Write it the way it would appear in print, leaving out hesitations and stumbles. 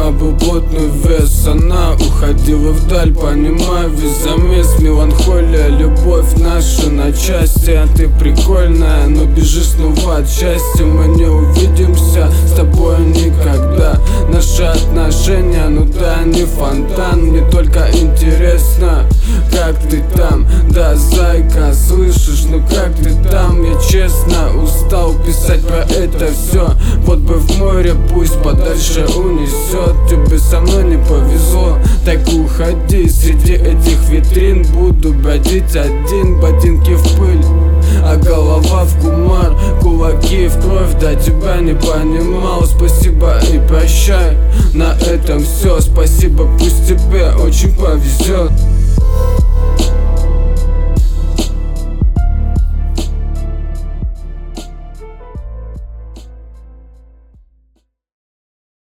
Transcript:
меня был плотный вес. Она уходила вдаль, понимаю весь замес. Меланхолия, любовь наша на части. А ты прикольная, но бежишь снова от счастья. Мы не увидимся с тобой никогда. Наши отношения, ну да, не фонтан. Мне только интересно, как ты там. Да, зайка, слышишь, ну как ты там? Я честно устал писать про это все. Вот бы в море, пусть подальше унесет. Тебе со мной не повезло, так уходи. Среди этих витрин буду бродить один. Ботинки в пыль, а голова в кумар. Кулаки в кровь, да тебя не понимал. Спасибо и прощай, на этом все. Спасибо, пусть тебе очень повезет.